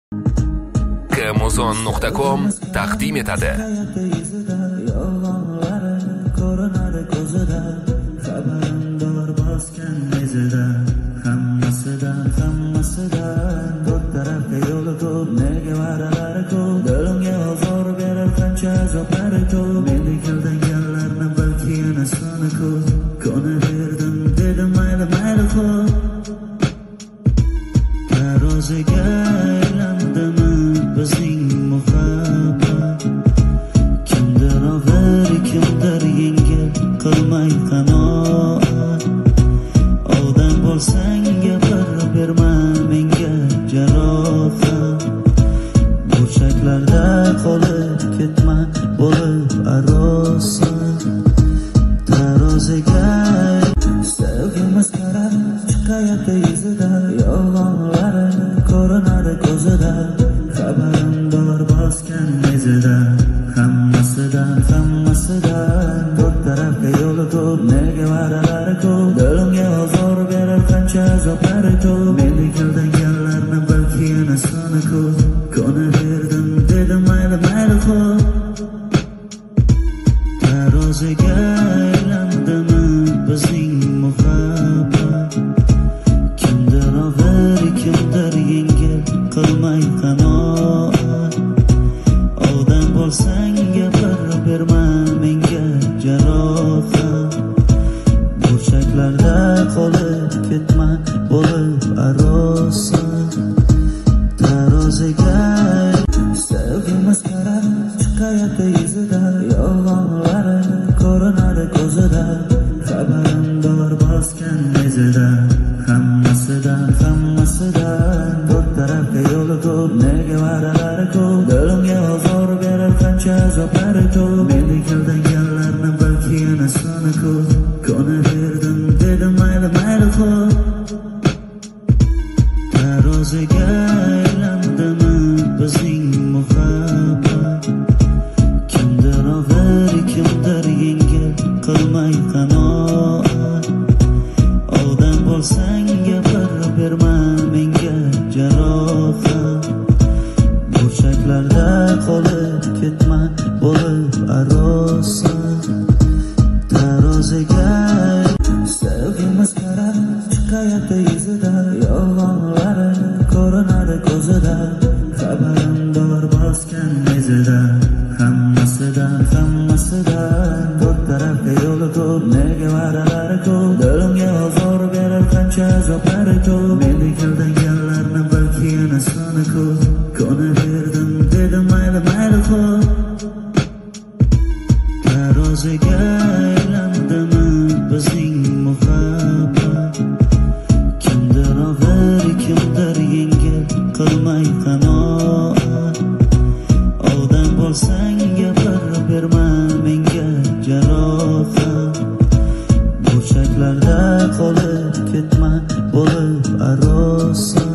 Kmuzon.com taqdim etadi. Ko'rinadi ko'zida, xabarindor bosgan mezida, hammasidan to'rt tarafga yo'li ko'p, nega va'dalari ko'p, dilimga ozor berar qancha azoblari ko'p, mendek aldanganlarni balki yana soni ko'p, ko'naverdim dedim mayli xo'p, taroziga aylandimi bizning muhabbat, kimdir og'ir kimdir yengil, qilmay qanoat, odam bo'lsang gapirib berma menga jarohat, burchaklarda qolib ketma bo'lib arosan, taroziga sevgi masxara chiqayapti yuzida, yolg'onlari ko'rinadi ko'zida, xabarindor bosgan mezida, hammasidan to'rt tarafga yo'li ko'p, nega va'dalari ko'p, dilimga ozor berar qancha azoblari ko'p, mendek aldanganlarni balki yana soni ko'p, ko'naverdim dedim mayli xo'p, taroziga aylandimi bizning muhabbat, kimdir og'ir kimdir yengil, qilmay qanoat, odam bo'lsang gapirib berma menga jarohat, burchaklarda qolib ketma bo'lib arosan, taroziga sevgi masxara chiqayapti yuzida, yolg'onlari ko'rinadi ko'zida, xabarindor bosgan mezida, hammasidan to'rt tarafga yo'li ko'p, nega va'dalari ko'p, dilimga ozor berar qancha azoblari ko'p, mendek aldanganlarni balki yana soni ko'p, ko'naverdim dedim mayli xo'p, taroziga aylandimi bizning muhabbat, kimdir og'ir kimdir yengil, qilmay qanoat, odam bo'lsang gapirib berma menga jarohat, burchaklarda qolib ketma bo'lib arosan, taroziga sevgi masxara chiqayapti yuzida, yolg'onlari ko'rinadi ko'zida, xabarindor bosgan mezida, hammasidan to'rt tarafga yo'li ko'p, nega va'dalari ko'p, dilimga ozor berar qancha azoblari ko'p, mendek aldanganlarni balki yana soni ko'p, ko'naverdim dedim mayli xo'p, taroziga aylandimi bizning muhabbat, kimdir og'ir kimdir yengil, qilmay qanoat, odam bo'lsang gapirib berma menga jarohat, burchaklarda qolib ketma bo'lib arosan.